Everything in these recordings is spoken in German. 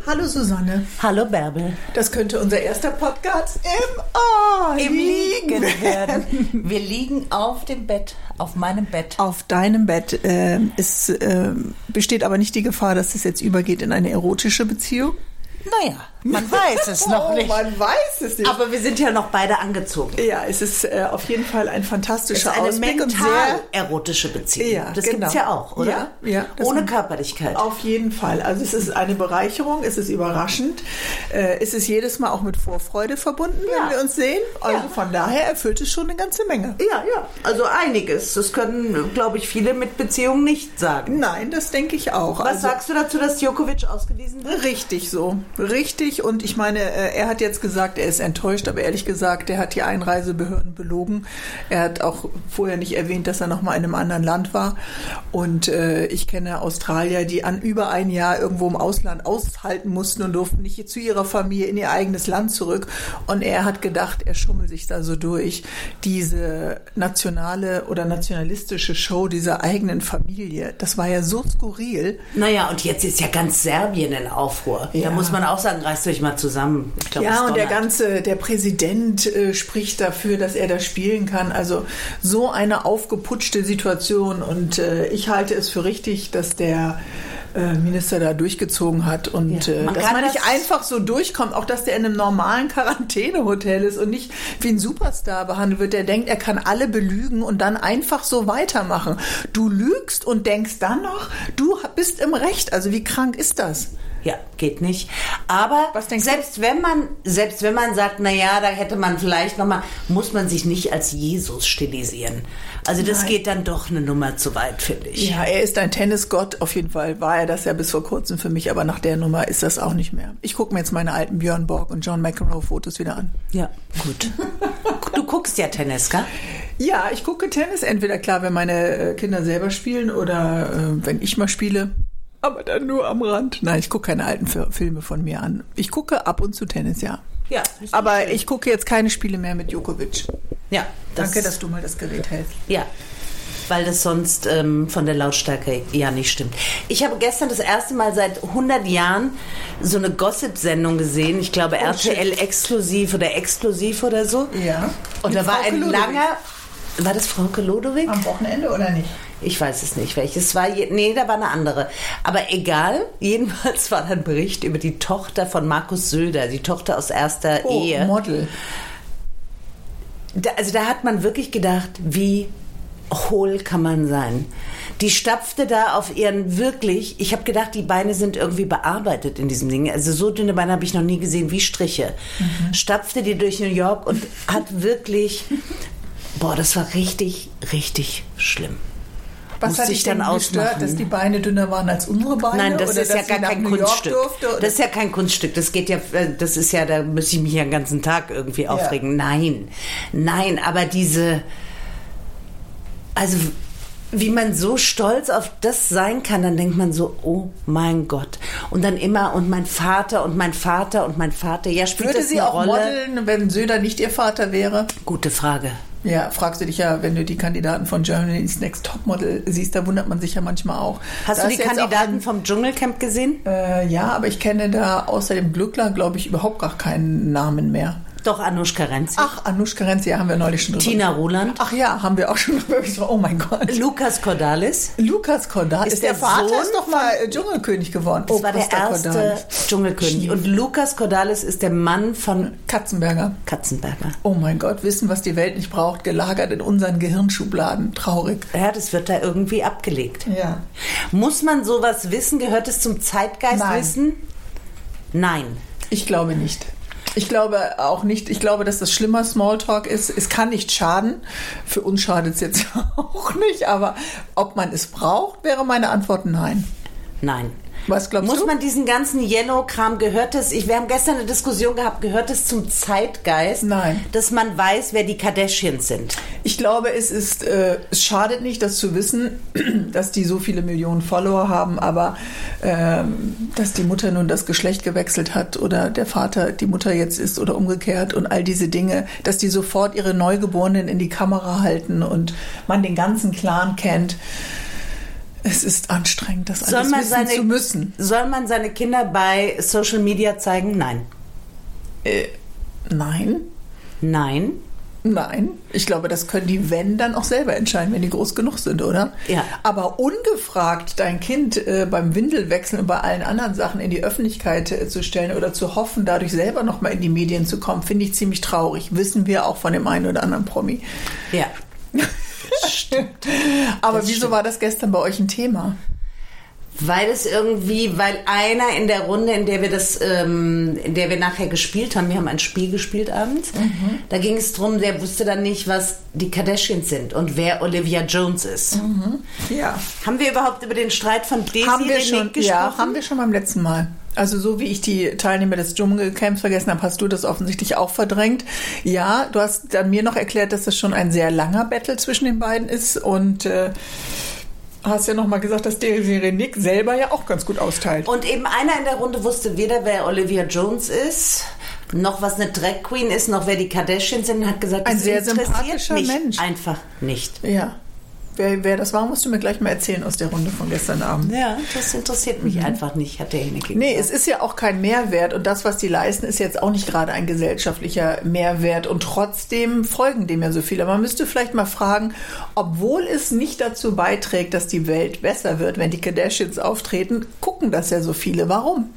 Hallo Susanne. Hallo Bärbel. Das könnte unser erster Podcast im Liegen werden. Wir liegen auf dem Bett, auf meinem Bett. Auf deinem Bett. Es besteht aber nicht die Gefahr, dass es jetzt übergeht in eine erotische Beziehung? Naja, man weiß es noch nicht. Man weiß es nicht. Aber wir sind ja noch beide angezogen. Ja, es ist auf jeden Fall ein fantastischer Ausblick. Ausblick. Und sehr erotische Beziehung. Ja, das genau. gibt es ja auch, oder? Ja. Ohne Körperlichkeit. Auf jeden Fall. Also es ist eine Bereicherung, es ist überraschend. Es ist jedes Mal auch mit Vorfreude verbunden, wenn wir uns sehen. Also von daher erfüllt es schon eine ganze Menge. Ja. Also einiges. Das können, glaube ich, viele mit Beziehungen nicht sagen. Nein, das denke ich auch. Was sagst du dazu, dass Djokovic ausgewiesen wird? Richtig so. Richtig. Und ich meine, er hat jetzt gesagt, er ist enttäuscht, aber ehrlich gesagt, er hat die Einreisebehörden belogen. Er hat auch vorher nicht erwähnt, dass er noch mal in einem anderen Land war. Und ich kenne Australier, die über ein Jahr irgendwo im Ausland aushalten mussten und durften nicht zu ihrer Familie in ihr eigenes Land zurück. Und er hat gedacht, er schummelt sich da so durch. Diese nationale oder nationalistische Show dieser eigenen Familie, das war ja so skurril. Naja, und jetzt ist ja ganz Serbien in Aufruhr. Ja. Da muss man auch sagen, reißt euch mal zusammen. Ich glaub, ja, und der Präsident spricht dafür, dass er das spielen kann. Also so eine aufgeputschte Situation. Und ich halte es für richtig, dass der Minister da durchgezogen hat und dass man nicht einfach so durchkommt, auch dass der in einem normalen Quarantänehotel ist und nicht wie ein Superstar behandelt wird, der denkt, er kann alle belügen und dann einfach so weitermachen. Du lügst und denkst dann noch, du bist im Recht. Also wie krank ist das? Ja, geht nicht. Aber selbst wenn man sagt, na ja, da hätte man vielleicht nochmal, muss man sich nicht als Jesus stilisieren. Also das geht dann doch eine Nummer zu weit, finde ich. Ja, er ist ein Tennisgott. Auf jeden Fall war er das ja bis vor kurzem für mich, aber nach der Nummer ist das auch nicht mehr. Ich gucke mir jetzt meine alten Björn Borg und John McEnroe Fotos wieder an. Ja, gut. Du guckst ja Tennis, gell? Ja, ich gucke Tennis. Entweder klar, wenn meine Kinder selber spielen oder wenn ich mal spiele. Aber dann nur am Rand. Nein, ich gucke keine alten Filme von mir an. Ich gucke ab und zu Tennis, ja. Ja. Aber schön. Ich gucke jetzt keine Spiele mehr mit Djokovic. Ja. Danke, dass du mal das Gerät hältst. Ja, weil das sonst von der Lautstärke ja nicht stimmt. Ich habe gestern das erste Mal seit 100 Jahren so eine Gossip-Sendung gesehen. Ich glaube RTL Exklusiv oder so. Ja. Und da war ein langer... War das Frauke Lodowig? Am Wochenende oder nicht? Ich weiß es nicht, welches war. Nee, da war eine andere. Aber egal, jedenfalls war da ein Bericht über die Tochter von Markus Söder, die Tochter aus erster Ehe. Model. Da hat man wirklich gedacht, wie hohl kann man sein? Die stapfte da auf ihren ich habe gedacht, die Beine sind irgendwie bearbeitet in diesem Ding. Also so dünne Beine habe ich noch nie gesehen, wie Striche. Stapfte die durch New York und hat wirklich... Boah, das war richtig, richtig schlimm. Was hat dich dann gestört, dass die Beine dünner waren als unsere Beine? Nein, das ist ja gar kein Kunststück. Das ist ja kein Kunststück. Da müsste ich mich ja den ganzen Tag irgendwie aufregen. Nein, aber wie man so stolz auf das sein kann, dann denkt man so, oh mein Gott. Und dann immer, und mein Vater. Ja, spielt Würde das sie eine auch Rolle? modeln, wenn Söder nicht ihr Vater wäre? Gute Frage. Ja, fragst du dich ja, wenn du die Kandidaten von Germany's Next Topmodel siehst, da wundert man sich ja manchmal auch. Hast du die Kandidaten vom Dschungelcamp gesehen? Ja, aber ich kenne da außer dem Glückler, glaube ich, überhaupt gar keinen Namen mehr. Doch, Anushka Renzi. Ach, Anushka Renzi, ja, haben wir neulich schon drüber. Tina Ruland. Ach ja, haben wir auch schon drüber gesprochen. Oh mein Gott. Lukas Cordalis. Ist der Vater Sohn ist doch mal Dschungelkönig geworden. Das war der erste Dschungelkönig. Und Lukas Cordalis ist der Mann von Katzenberger. Oh mein Gott, wissen, was die Welt nicht braucht, gelagert in unseren Gehirnschubladen. Traurig. Ja, das wird da irgendwie abgelegt. Ja. Muss man sowas wissen? Gehört es zum Zeitgeistwissen? Nein. Ich glaube nicht. Ich glaube auch nicht. Ich glaube, dass das schlimmer Smalltalk ist. Es kann nicht schaden. Für uns schadet es jetzt auch nicht. Aber ob man es braucht, wäre meine Antwort nein. Nein. Was glaubst du? Muss man diesen ganzen Yellow-Kram, wir haben gestern eine Diskussion gehabt, gehört es zum Zeitgeist, Nein, dass man weiß, wer die Kardashians sind? Ich glaube, es schadet nicht, das zu wissen, dass die so viele Millionen Follower haben, aber dass die Mutter nun das Geschlecht gewechselt hat oder der Vater die Mutter jetzt ist oder umgekehrt und all diese Dinge, dass die sofort ihre Neugeborenen in die Kamera halten und man den ganzen Clan kennt. Es ist anstrengend, das alles wissen zu müssen. Soll man seine Kinder bei Social Media zeigen? Nein. Nein. Nein. Nein, ich glaube, das können die, wenn, dann auch selber entscheiden, wenn die groß genug sind, oder? Ja. Aber ungefragt dein Kind beim Windelwechseln und bei allen anderen Sachen in die Öffentlichkeit zu stellen oder zu hoffen, dadurch selber nochmal in die Medien zu kommen, finde ich ziemlich traurig. Wissen wir auch von dem einen oder anderen Promi. Ja. Stimmt. Aber wieso war das gestern bei euch ein Thema? Weil einer in der Runde, in der wir nachher gespielt haben, wir haben ein Spiel gespielt abends, da ging es darum, der wusste dann nicht, was die Kardashians sind und wer Olivia Jones ist. Mhm. Ja. Haben wir überhaupt über den Streit von Daisy gesprochen? Ja, haben wir schon beim letzten Mal. Also so wie ich die Teilnehmer des Dschungelcamps vergessen habe, hast du das offensichtlich auch verdrängt. Ja, du hast dann mir noch erklärt, dass das schon ein sehr langer Battle zwischen den beiden ist und hast ja noch mal gesagt, dass Daisy Renick selber ja auch ganz gut austeilt. Und eben einer in der Runde wusste weder, wer Olivia Jones ist, noch was eine Drag Queen ist, noch wer die Kardashians sind, und hat gesagt, ein das sehr interessiert sympathischer mich Mensch. Einfach nicht. Ja. Wer das war, musst du mir gleich mal erzählen aus der Runde von gestern Abend. Ja, das interessiert mich einfach nicht, hat der Heneke gesagt. Nee, es ist ja auch kein Mehrwert und das, was die leisten, ist jetzt auch nicht gerade ein gesellschaftlicher Mehrwert und trotzdem folgen dem ja so viele. Man müsste vielleicht mal fragen, obwohl es nicht dazu beiträgt, dass die Welt besser wird, wenn die Kardashians auftreten, gucken das ja so viele. Warum?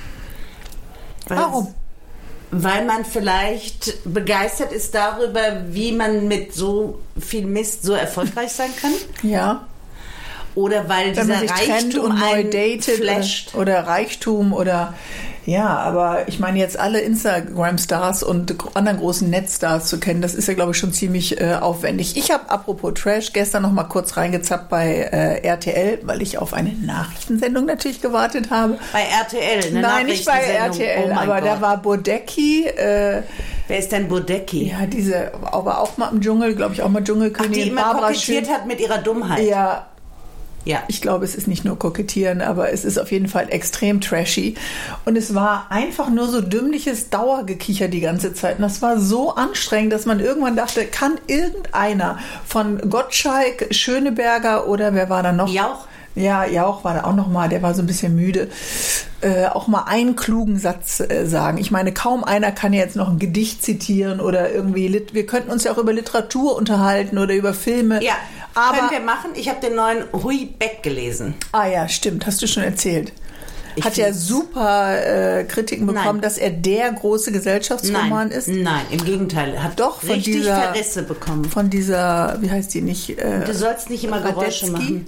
Warum? Weil man vielleicht begeistert ist darüber, wie man mit so viel Mist so erfolgreich sein kann. Ja. Oder weil wenn dieser man sich trennt Reichtum und neu einen datet flasht. oder Reichtum oder ja, aber ich meine jetzt alle Instagram-Stars und anderen großen Netzstars zu kennen, das ist ja glaube ich schon ziemlich aufwendig. Ich habe apropos Trash gestern noch mal kurz reingezappt bei RTL, weil ich auf eine Nachrichtensendung natürlich gewartet habe. Bei RTL, ne? Nein, nicht bei RTL, aber Gott. Da war Bodecki. Wer ist denn Bodecki? Ja, diese, aber auch mal im Dschungel, glaube ich, auch mal Dschungelkönigin. Die immer Barbara kokettiert Schön. hat mit ihrer Dummheit. Ja. Ja. Ich glaube, es ist nicht nur Kokettieren, aber es ist auf jeden Fall extrem trashy. Und es war einfach nur so dümmliches Dauergekicher die ganze Zeit. Und das war so anstrengend, dass man irgendwann dachte, kann irgendeiner von Gottschalk, Schöneberger oder wer war da noch? Jauch. Ja, Jauch war da auch noch mal, der war so ein bisschen müde. Auch mal einen klugen Satz sagen. Ich meine, kaum einer kann ja jetzt noch ein Gedicht zitieren oder irgendwie, wir könnten uns ja auch über Literatur unterhalten oder über Filme. Ja, aber können wir machen. Ich habe den neuen Hui Beck gelesen. Ah ja, stimmt, hast du schon erzählt. Hat ja super Kritiken bekommen, dass er der große Gesellschaftsroman ist. Nein, im Gegenteil. Hat doch von richtig dieser, Verrisse bekommen. Von dieser, wie heißt die nicht? Du sollst nicht immer Geräusche machen.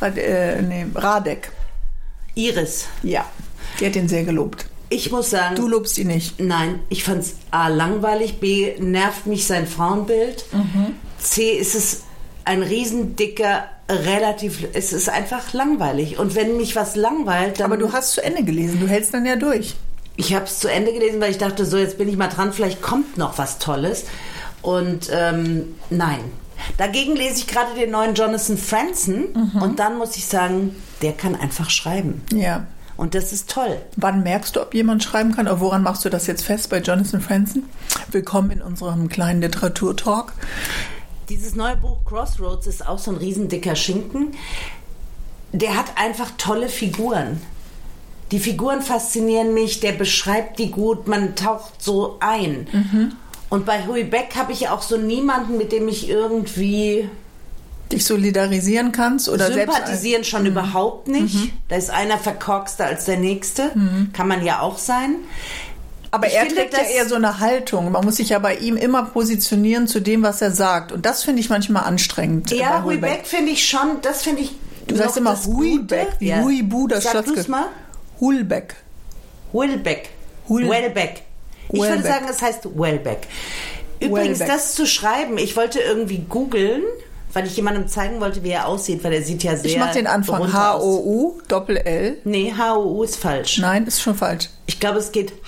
Radek. Iris. Ja, die hat ihn sehr gelobt. Ich muss sagen... Du lobst ihn nicht. Nein, ich fand es A, langweilig, B, nervt mich sein Frauenbild, C, ist es ein riesendicker, es ist einfach langweilig. Und wenn mich was langweilt, dann... Aber du hast zu Ende gelesen, du hältst dann ja durch. Ich habe es zu Ende gelesen, weil ich dachte, so, jetzt bin ich mal dran, vielleicht kommt noch was Tolles. Und nein. Dagegen lese ich gerade den neuen Jonathan Franzen und dann muss ich sagen, der kann einfach schreiben. Ja. Und das ist toll. Wann merkst du, ob jemand schreiben kann? Oder woran machst du das jetzt fest bei Jonathan Franzen? Willkommen in unserem kleinen Literaturtalk. Dieses neue Buch Crossroads ist auch so ein riesendicker Schinken. Der hat einfach tolle Figuren. Die Figuren faszinieren mich, der beschreibt die gut, man taucht so ein. Und bei Hui Beck habe ich auch so niemanden, mit dem ich irgendwie... Dich solidarisieren kannst? Oder sympathisieren schon überhaupt nicht. Da ist einer verkorkster als der Nächste. Kann man ja auch sein. Aber er trägt ja eher so eine Haltung. Man muss sich ja bei ihm immer positionieren zu dem, was er sagt. Und das finde ich manchmal anstrengend. Ja, Hui Beck finde ich schon, das finde ich... Du sagst immer Hui Beck, wie Hui Bu, das Sag du's mal. Hulbeck. Hulbeck. Wellbeck. Ich würde sagen, es heißt Wellbeck. Übrigens, das zu schreiben, ich wollte irgendwie googeln, weil ich jemandem zeigen wollte, wie er aussieht, weil er sieht ja sehr... Ich mache den Anfang. H-O-U, Doppel-L. Nee, H-O-U ist falsch. Nein, ist schon falsch. Ich glaube, es geht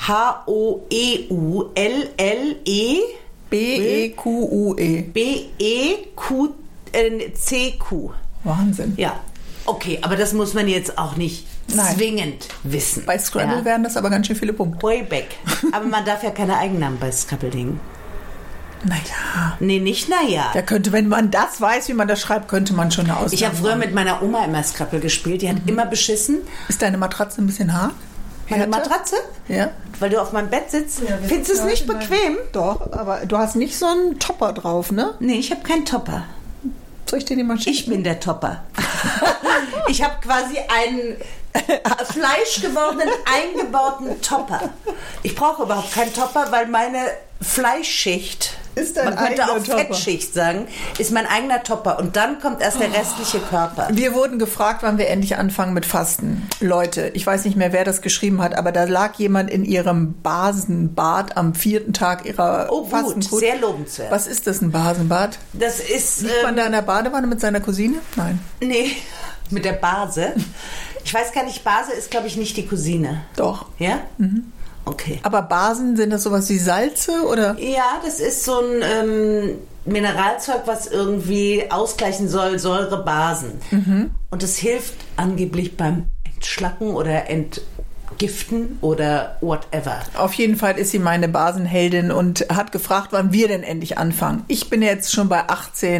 H-O-E-U-L-L-E... B-E-Q-U-E. B-E-Q-C-Q. Wahnsinn. Ja, okay, aber das muss man jetzt auch nicht zwingend wissen. Bei Scrabble wären das aber ganz schön viele Punkte. Hui Beck. Aber man darf ja keine Eigennamen bei Scrabble legen. Naja. Nee, nicht naja. Da könnte, wenn man das weiß, wie man das schreibt, könnte man schon eine Ausnahme Ich habe früher machen. mit meiner Oma immer Scrabble gespielt. Die hat immer beschissen. Ist deine Matratze ein bisschen hart? Meine Härter? Matratze? Ja. Weil du auf meinem Bett sitzt. Findest du es nicht bequem? Doch, aber du hast nicht so einen Topper drauf, ne? Nee, ich habe keinen Topper. Soll ich dir den mal schicken? Ich bin der Topper. Ich habe quasi einen fleischgewordenen, eingebauten Topper. Ich brauche überhaupt keinen Topper, weil meine Fleischschicht, Ist dein man könnte eigener auch Topper. Fettschicht sagen, ist mein eigener Topper. Und dann kommt erst der restliche Körper. Wir wurden gefragt, wann wir endlich anfangen mit Fasten. Leute, ich weiß nicht mehr, wer das geschrieben hat, aber da lag jemand in ihrem Basenbad am 4. Tag ihrer Oh gut, Fastenkur. sehr lobenswert. Was ist das, ein Basenbad? Das ist... Liegt man da in der Badewanne mit seiner Cousine? Nein. Nee, mit der Base. Ich weiß gar nicht, Base ist, glaube ich, nicht die Cousine. Doch. Ja? Okay. Aber Basen, sind das sowas wie Salze oder? Ja, das ist so ein Mineralzeug, was irgendwie ausgleichen soll, Säurebasen. Und das hilft angeblich beim Entschlacken oder Entgiften oder whatever. Auf jeden Fall ist sie meine Basenheldin und hat gefragt, wann wir denn endlich anfangen. Ich bin jetzt schon bei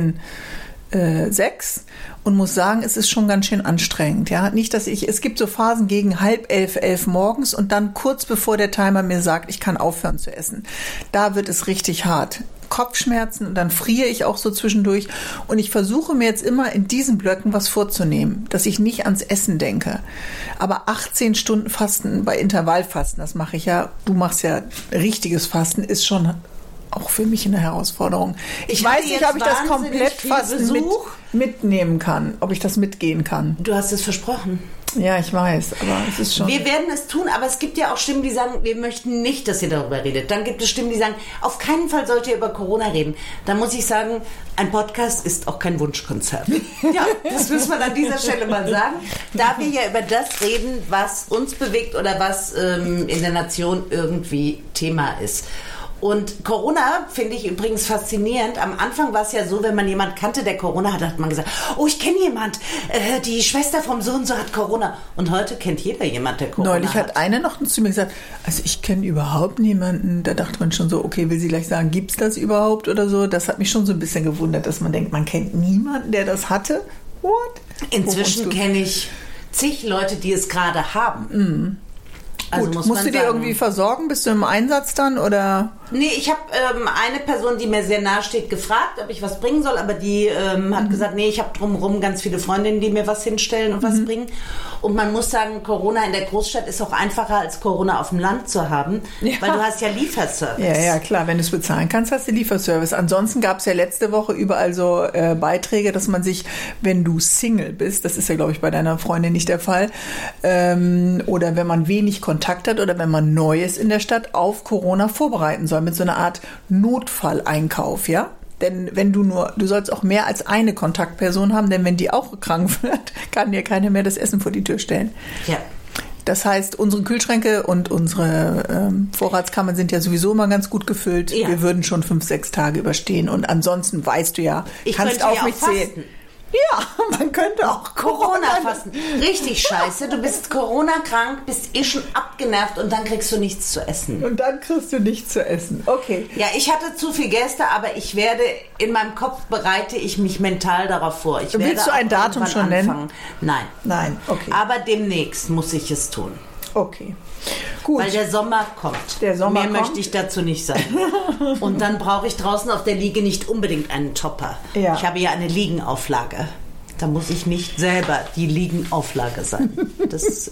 18,6 und muss sagen, es ist schon ganz schön anstrengend. Ja, nicht, es gibt so Phasen gegen 10:30, 11 morgens und dann kurz bevor der Timer mir sagt, ich kann aufhören zu essen. Da wird es richtig hart. Kopfschmerzen und dann friere ich auch so zwischendurch und ich versuche mir jetzt immer in diesen Blöcken was vorzunehmen, dass ich nicht ans Essen denke. Aber 18 Stunden Fasten bei Intervallfasten, das mache ich ja, du machst ja richtiges Fasten, ist schon auch für mich eine Herausforderung. Ich weiß nicht, ob ich das komplett Fasten mitnehmen kann, ob ich das mitgehen kann. Du hast es versprochen. Ja, ich weiß, aber es ist schon... Wir werden es tun, aber es gibt ja auch Stimmen, die sagen, wir möchten nicht, dass ihr darüber redet. Dann gibt es Stimmen, die sagen, auf keinen Fall sollt ihr über Corona reden. Dann muss ich sagen, ein Podcast ist auch kein Wunschkonzert. Ja, das müssen wir an dieser Stelle mal sagen. Da wir ja über das reden, was uns bewegt oder was in der Nation irgendwie Thema ist. Und Corona finde ich übrigens faszinierend. Am Anfang war es ja so, wenn man jemanden kannte, der Corona hatte, hat man gesagt, oh, ich kenne jemand, die Schwester vom so und so hat Corona. Und heute kennt jeder jemand, der Corona Neulich hat eine noch zu mir gesagt, also ich kenne überhaupt niemanden. Da dachte man schon so, okay, will sie gleich sagen, gibt's das überhaupt oder so? Das hat mich schon so ein bisschen gewundert, dass man denkt, man kennt niemanden, der das hatte. What? Inzwischen kenne ich zig Leute, die es gerade haben. Also Gut, muss musst man du dir sagen, irgendwie versorgen? Bist du im Einsatz dann oder? Nee, ich habe eine Person, die mir sehr nahe steht, gefragt, ob ich was bringen soll, aber die hat gesagt, nee, ich habe drumherum ganz viele Freundinnen, die mir was hinstellen und was bringen. Und man muss sagen, Corona in der Großstadt ist auch einfacher als Corona auf dem Land zu haben, weil du hast ja Lieferservice. Ja, klar, wenn du es bezahlen kannst, hast du Lieferservice. Ansonsten gab es ja letzte Woche überall so Beiträge, dass man sich, wenn du Single bist, das ist ja, glaube ich, bei deiner Freundin nicht der Fall, oder wenn man wenig Kontakt hat oder wenn man neu ist in der Stadt, auf Corona vorbereiten soll, mit so einer Art Notfalleinkauf, ja? Denn wenn du sollst auch mehr als eine Kontaktperson haben, denn wenn die auch krank wird, kann dir keiner mehr das Essen vor die Tür stellen. Ja. Das heißt, unsere Kühlschränke und unsere Vorratskammern sind ja sowieso immer ganz gut gefüllt. Ja. Wir würden schon 5-6 Tage überstehen. Und ansonsten weißt du ja, Ich kannst könnte auf ja mich auch zählen. fasten. Ja, man könnte auch Corona-Fasten. Richtig scheiße. Du bist Corona-krank, bist schon abgenervt und dann kriegst du nichts zu essen. Und dann kriegst du nichts zu essen. Okay. Ja, ich hatte zu viel Gäste, aber in meinem Kopf bereite ich mich mental darauf vor. Willst du ein Datum schon nennen? Nein. Nein, okay. Aber demnächst muss ich es tun. Okay. Gut. Weil der Sommer kommt. Der Sommer Mehr kommt. möchte ich dazu nicht sagen. Und dann brauche ich draußen auf der Liege nicht unbedingt einen Topper. Ja. Ich habe ja eine Liegenauflage. Da muss ich nicht selber die Liegenauflage sein. Das,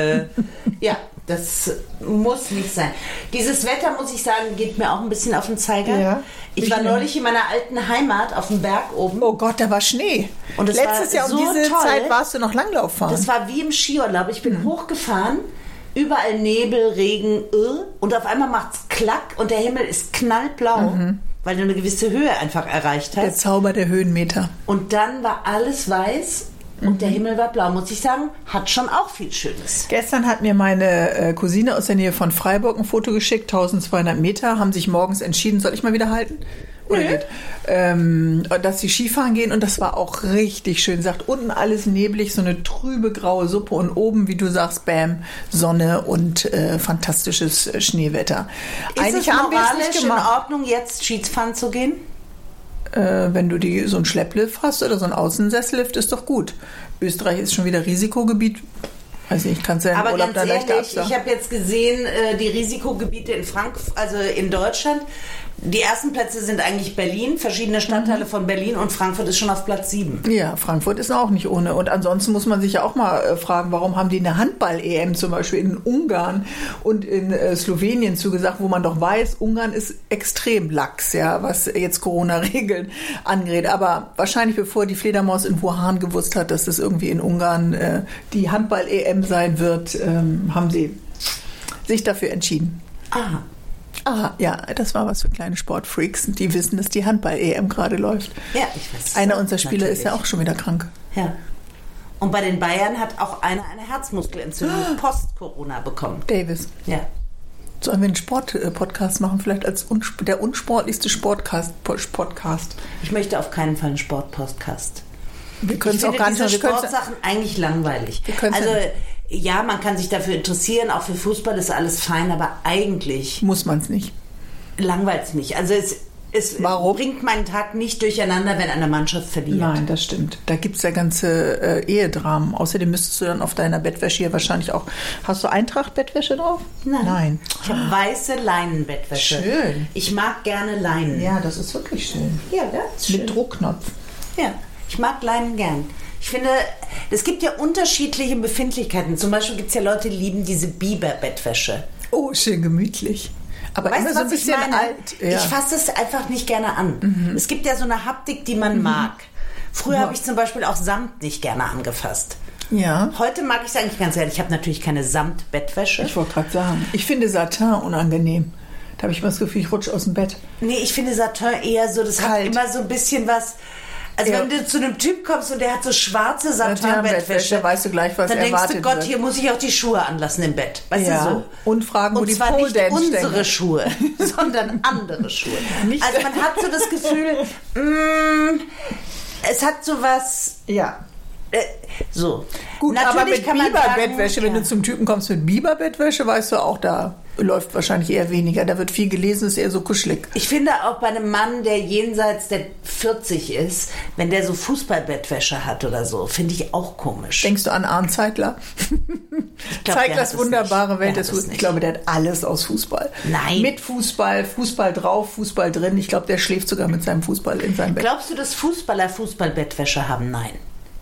das muss nicht sein. Dieses Wetter, muss ich sagen, geht mir auch ein bisschen auf den Zeiger. Ja. Ich war neulich in meiner alten Heimat auf dem Berg oben. Oh Gott, da war Schnee. Und es Letztes war Jahr um so diese toll. Zeit warst du noch Langlauf fahren. Das war wie im Skiurlaub. Ich bin hochgefahren, überall Nebel, Regen, und auf einmal macht's klack und der Himmel ist knallblau, weil du eine gewisse Höhe einfach erreicht Der hast. Zauber der Höhenmeter. Und dann war alles weiß und der Himmel war blau. Muss ich sagen, hat schon auch viel Schönes. Gestern hat mir meine Cousine aus der Nähe von Freiburg ein Foto geschickt, 1200 Meter, haben sich morgens entschieden, soll ich mal wieder halten? Oder geht. Dass sie Skifahren gehen und das war auch richtig schön. Sagt, unten alles neblig, so eine trübe graue Suppe und oben, wie du sagst, bam, Sonne und fantastisches Schneewetter. Ist es moralisch in Ordnung, jetzt Skifahren zu gehen? Wenn du so einen Schlepplift hast oder so einen Außensessellift, ist doch gut. Österreich ist schon wieder Risikogebiet. Also ich kann es ja im Urlaub da leichter absagen. Ich habe jetzt gesehen, die Risikogebiete in Frankfurt, also in Deutschland, die ersten Plätze sind eigentlich Berlin, verschiedene Stadtteile von Berlin und Frankfurt ist schon auf Platz 7. Ja, Frankfurt ist auch nicht ohne. Und ansonsten muss man sich ja auch mal fragen, warum haben die eine Handball-EM zum Beispiel in Ungarn und in Slowenien zugesagt, wo man doch weiß, Ungarn ist extrem lax, ja, was jetzt Corona-Regeln angeht. Aber wahrscheinlich bevor die Fledermaus in Wuhan gewusst hat, dass es irgendwie in Ungarn die Handball-EM sein wird, haben sie sich dafür entschieden. Aha. Ah, ja, das war was für kleine Sportfreaks. Die wissen, dass die Handball-EM gerade läuft. Ja, ich weiß. Einer unserer Spieler ist ja auch schon wieder krank. Ja. Und bei den Bayern hat auch einer eine Herzmuskelentzündung post-Corona bekommen. Davis. Ja. Sollen wir einen Sport-Podcast machen? Vielleicht als der unsportlichste Podcast. Ich möchte auf keinen Fall einen Sport-Podcast. Wir können es auch gar nicht. Ich finde Sportsachen eigentlich langweilig. Also ja, man kann sich dafür interessieren, auch für Fußball ist alles fein, aber eigentlich muss man es nicht. Langweilt es mich. Also es bringt meinen Tag nicht durcheinander, wenn eine Mannschaft verliert. Nein, das stimmt. Da gibt es ja ganze Ehedramen. Außerdem müsstest du dann auf deiner Bettwäsche hier wahrscheinlich auch... Hast du Eintracht-Bettwäsche drauf? Nein. Ich habe weiße Leinenbettwäsche. Schön. Ich mag gerne Leinen. Ja, das ist wirklich schön. Ja, das ist schön. Mit Druckknopf. Ja, ich mag Leinen gern. Ich finde, es gibt ja unterschiedliche Befindlichkeiten. Zum Beispiel gibt es ja Leute, die lieben diese Biber-Bettwäsche. Oh, schön gemütlich. Aber weißt immer du, so ein was ich bisschen meine? alt. Ja. Ich fasse es einfach nicht gerne an. Es gibt ja so eine Haptik, die man mag. Früher habe ich zum Beispiel auch Samt nicht gerne angefasst. Ja. Heute mag ich es eigentlich ganz ehrlich. Ich habe natürlich keine Samtbettwäsche. Ich wollte gerade sagen, ich finde Satin unangenehm. Da habe ich immer das Gefühl, ich rutsche aus dem Bett. Nee, ich finde Satin eher so, das hat immer so ein bisschen was... Also wenn du zu einem Typ kommst und der hat so schwarze Satin-Bettwäsche, weißt du gleich, was dann erwartet denkst du, Gott, wird. hier muss ich auch die Schuhe anlassen im Bett. Weißt du so? Und fragen, wo und die zwar Pole nicht Dance unsere stecken. Schuhe, sondern andere Schuhe. Also man hat so das Gefühl, es hat so was... Ja. So. Gut, natürlich aber mit Biber-Bettwäsche, wenn du zum Typen kommst mit Biber-Bettwäsche, weißt du auch, da läuft wahrscheinlich eher weniger. Da wird viel gelesen, ist eher so kuschelig. Ich finde auch bei einem Mann, der jenseits der 40 ist, wenn der so Fußballbettwäsche hat oder so, finde ich auch komisch. Denkst du an Arndt Zeigler? Zeiglers wunderbare Welt des Fußballs. Ich glaube, der hat alles aus Fußball. Nein. Mit Fußball, Fußball drauf, Fußball drin. Ich glaube, der schläft sogar mit seinem Fußball in seinem Bett. Glaubst du, dass Fußballer Fußballbettwäsche haben? Nein.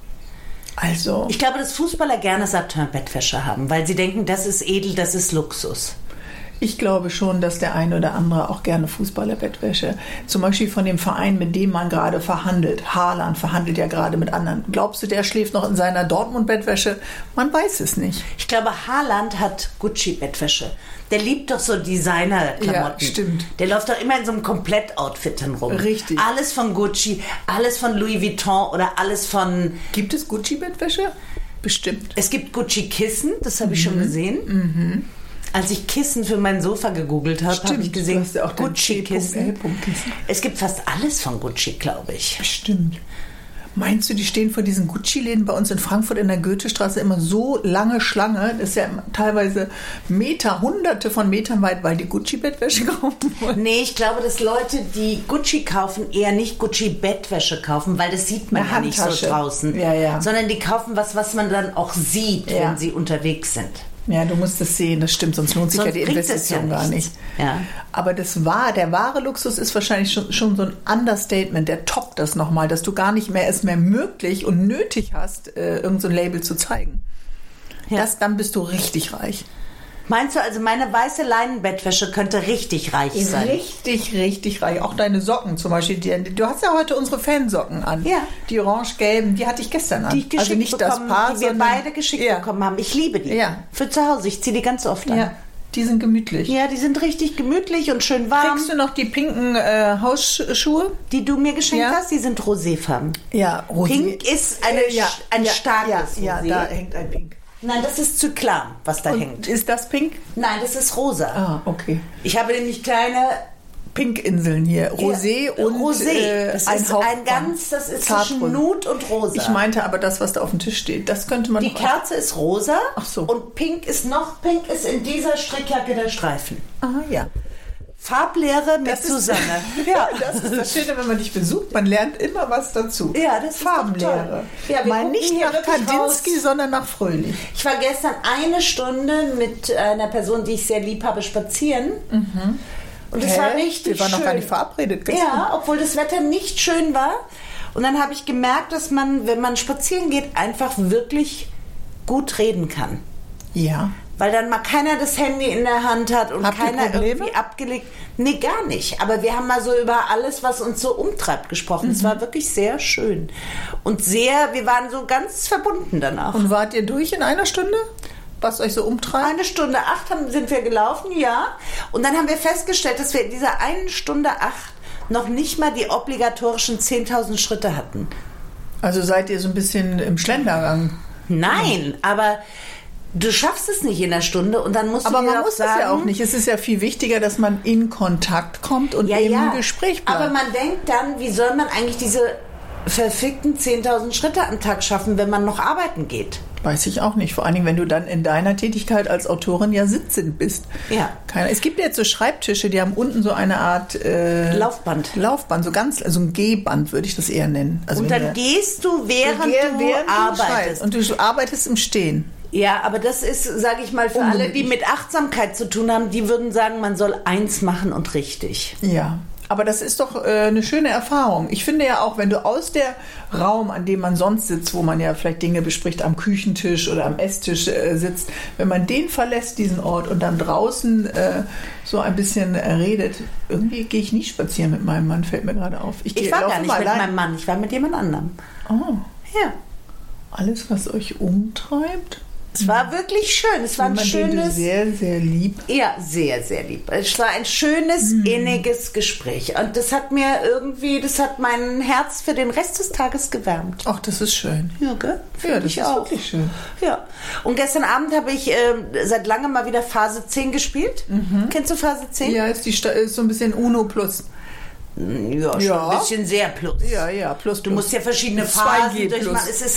Also. Ich glaube, dass Fußballer gerne Satin-Bettwäsche haben, weil sie denken, das ist edel, das ist Luxus. Ich glaube schon, dass der eine oder andere auch gerne Fußballerbettwäsche, zum Beispiel von dem Verein, mit dem man gerade verhandelt. Haaland verhandelt ja gerade mit anderen. Glaubst du, der schläft noch in seiner Dortmund-Bettwäsche? Man weiß es nicht. Ich glaube, Haaland hat Gucci-Bettwäsche. Der liebt doch so Designer-Klamotten. Ja, stimmt. Der läuft doch immer in so einem Komplett-Outfit rum. Richtig. Alles von Gucci, alles von Louis Vuitton oder alles von... Gibt es Gucci-Bettwäsche? Bestimmt. Es gibt Gucci-Kissen, das habe ich schon gesehen. Als ich Kissen für mein Sofa gegoogelt habe, habe ich gesehen, du hast ja auch Gucci-Kissen. Es gibt fast alles von Gucci, glaube ich. Bestimmt. Meinst du, die stehen vor diesen Gucci-Läden bei uns in Frankfurt in der Goethestraße immer so lange Schlange? Das ist ja teilweise Meter, Hunderte von Metern weit, weil die Gucci-Bettwäsche kaufen wollen. Nee, ich glaube, dass Leute, die Gucci kaufen, eher nicht Gucci-Bettwäsche kaufen, weil das sieht man ja nicht so draußen. Ja. Sondern die kaufen was man dann auch sieht, wenn sie unterwegs sind. Ja, du musst es sehen, das stimmt, sonst lohnt sich ja die Investition gar nicht. Ja. Aber der wahre Luxus ist wahrscheinlich schon so ein Understatement, der toppt das nochmal, dass du gar nicht mehr es mehr möglich und nötig hast, irgend so ein Label zu zeigen. Ja. Dann bist du richtig reich. Meinst du also, meine weiße Leinenbettwäsche könnte richtig reich sein? Richtig, richtig reich. Auch deine Socken zum Beispiel. Du hast ja heute unsere Fansocken an. Ja. Die orange-gelben, die hatte ich gestern an. Die ich geschickt also nicht bekommen, das Paar, die wir beide geschickt bekommen haben. Ich liebe die. Ja. Für zu Hause. Ich ziehe die ganz oft an. Ja. Die sind gemütlich. Ja, die sind richtig gemütlich und schön warm. Kriegst du noch die pinken Hausschuhe? Die du mir geschenkt hast, die sind roséfarben. Ja, rosé. Pink ist ein starkes Rosé. Ja, da hängt ein Pink. Nein, das ist Zyklan, was da hängt. Ist das pink? Nein, das ist rosa. Ah, okay. Ich habe nämlich kleine Pink-Inseln hier. Rosé und Rosé. Das ein ist Hauch das ist Zartrund. zwischen Nut und Rosa. Ich meinte aber das, was da auf dem Tisch steht. Das könnte man Die noch... Kerze ist rosa. Ach so. Und pink ist in dieser Strickjacke der Streifen. Aha, ja. Farblehre mit Susanne. Ja, das ist das Schöne, wenn man dich besucht. Man lernt immer was dazu. Ja, das ist Farbenlehre. Ja, mal nicht hier nach Kandinsky, sondern nach Fröhlich. Ich war gestern eine Stunde mit einer Person, die ich sehr lieb habe, spazieren. Und es war richtig schön. Wir waren noch gar nicht verabredet gestern. Ja, obwohl das Wetter nicht schön war. Und dann habe ich gemerkt, dass man, wenn man spazieren geht, einfach wirklich gut reden kann. Ja. Weil dann mal keiner das Handy in der Hand hat und Habt ihr keiner Probleme? irgendwie abgelegt. Nee, gar nicht. Aber wir haben mal so über alles, was uns so umtreibt, gesprochen. Es war wirklich sehr schön. Und wir waren so ganz verbunden danach. Und wart ihr durch in einer Stunde? Was euch so umtreibt? 1:08 sind wir gelaufen, ja. Und dann haben wir festgestellt, dass wir in dieser 1:08 noch nicht mal die obligatorischen 10.000 Schritte hatten. Also seid ihr so ein bisschen im Schlendergang? Nein, aber du schaffst es nicht in einer Stunde und dann musst Aber du dir man auch muss sagen, es ja auch nicht. Es ist ja viel wichtiger, dass man in Kontakt kommt und im Gespräch bleibt. Aber man denkt dann, wie soll man eigentlich diese verfickten 10.000 Schritte am Tag schaffen, wenn man noch arbeiten geht? Weiß ich auch nicht. Vor allen Dingen, wenn du dann in deiner Tätigkeit als Autorin ja sitzend bist. Ja. Es gibt jetzt so Schreibtische, die haben unten so eine Art Laufband, so ein Gehband würde ich das eher nennen. Also und dann gehst du, während du arbeitest. Und du arbeitest im Stehen. Ja, aber das ist, sage ich mal, für alle, die mit Achtsamkeit zu tun haben, die würden sagen, man soll eins machen und richtig. Ja, aber das ist doch eine schöne Erfahrung. Ich finde ja auch, wenn du aus der Raum, an dem man sonst sitzt, wo man ja vielleicht Dinge bespricht, am Küchentisch oder am Esstisch sitzt, wenn man den verlässt, diesen Ort, und dann draußen so ein bisschen redet, irgendwie gehe ich nicht spazieren mit meinem Mann, fällt mir gerade auf. Ich war gar nicht mit meinem Mann, ich war mit jemand anderem. Oh. Ja. Alles, was euch umtreibt? Es war wirklich schön. Es war ein schönes... Den du sehr, sehr lieb. Ja, sehr, sehr lieb. Es war ein schönes, inniges Gespräch. Und das hat mein Herz für den Rest des Tages gewärmt. Ach, das ist schön. Ja, gell? Ja, das ist wirklich schön. Ja. Und gestern Abend habe ich seit langem mal wieder Phase 10 gespielt. Kennst du Phase 10? Ja, ist so ein bisschen Uno plus. Ja, schon ein bisschen sehr plus. Ja, plus. Du musst ja verschiedene Phasen durchmachen. Es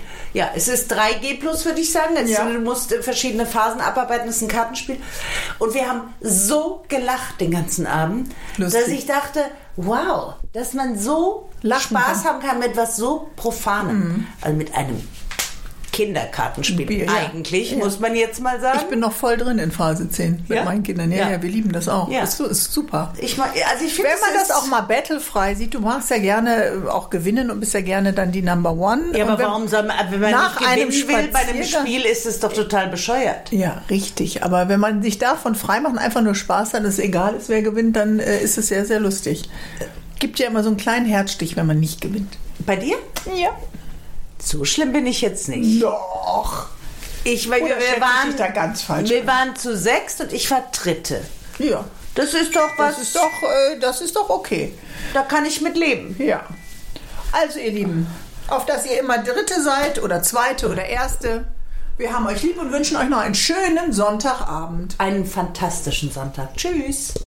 ist 3G plus, würde ich sagen. Du musst verschiedene Phasen abarbeiten. Das ist ein Kartenspiel. Und wir haben so gelacht den ganzen Abend, dass ich dachte, wow, dass man so Spaß haben kann mit was so Profanem. Also mit einem Kinderkartenspiel eigentlich, muss man jetzt mal sagen. Ich bin noch voll drin in Phase 10 mit meinen Kindern. Ja, wir lieben das auch. Ja. Ist super. Ich finde, wenn man das auch mal battlefrei sieht, du machst ja gerne auch gewinnen und bist ja gerne dann die Number One. Ja, aber warum soll man, wenn man nach nicht gewinnen will bei einem Spiel, ist es doch total bescheuert. Ja, richtig. Aber wenn man sich davon frei macht und einfach nur Spaß hat, dass es egal ist, wer gewinnt, dann ist es sehr, sehr lustig. Gibt ja immer so einen kleinen Herzstich, wenn man nicht gewinnt. Bei dir? Ja. So schlimm bin ich jetzt nicht. Doch. Wir waren da ganz falsch. Wir waren zu 6 und ich war Dritte. Ja. Das ist doch was. Das ist doch okay. Da kann ich mit leben. Ja. Also ihr Lieben, auf dass ihr immer Dritte seid oder Zweite oder Erste. Wir haben euch lieb und wünschen euch noch einen schönen Sonntagabend. Einen fantastischen Sonntag. Tschüss.